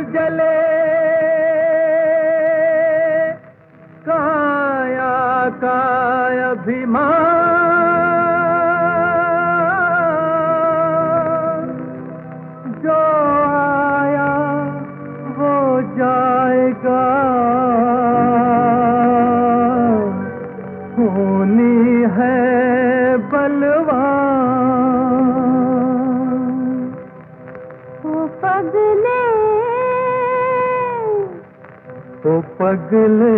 जले काया का अभिमान, जो आया वो जाएगा, होनी है बलवान। ओ पगले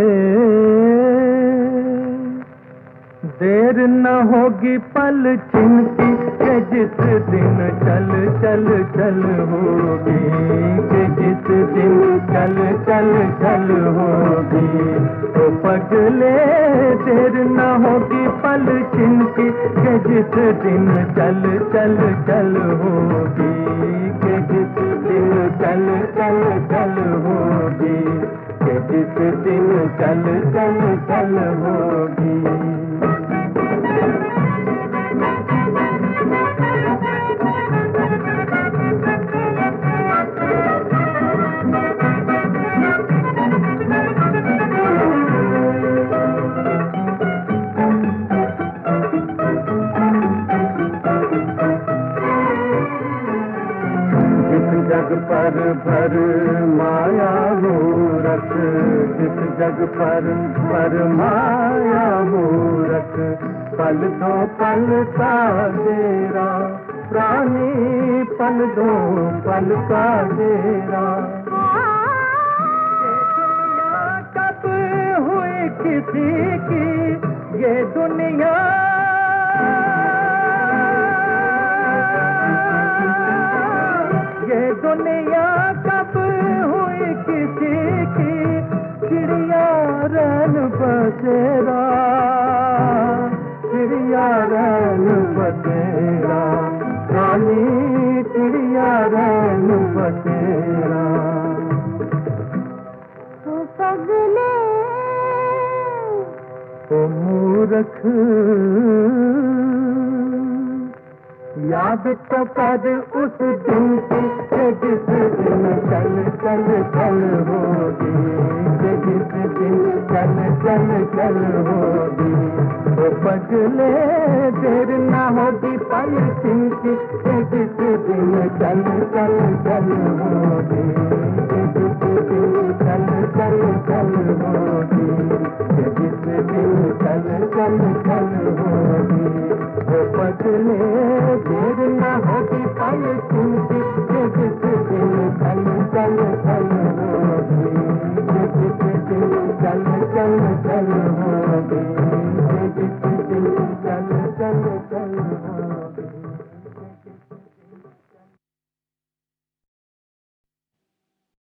देर न होगी पल छिनकी के जिस दिन चल चल चल होगी, के जिस दिन चल चल चल होगी। ओ पगले देर न होगी पल छिनकी के जिस दिन चल चल चल होगी, के जिस दिन चल चल चल होगी, के जिस दिन चल चल चल होगी। जग पर भर माया मूरत, जिस जग पर माया मूरत, पल दो पल का डेरा प्राणी, पल दो पल का डेरा। कब हुई किसी की ये दुनिया, ये दुनिया कब हुई किसी की, चिड़िया रैन बसेरा, चिड़िया रैन बसेरा, रानी चिड़िया रैन बसेरा। ओ पगले ओ मूर्ख याद तो कर उस दिन की जिस दिन चल चल चल होगी, जिस दिन चल चल चल होगी। ओ पगले देर न होगी पल छिनकी जिस दिन चल चल चल होगी, जिस दिन चल चल चल होगी, जिस दिन चल चल चल होगी। ओ पगले देर न होगी पल छिनकी जिस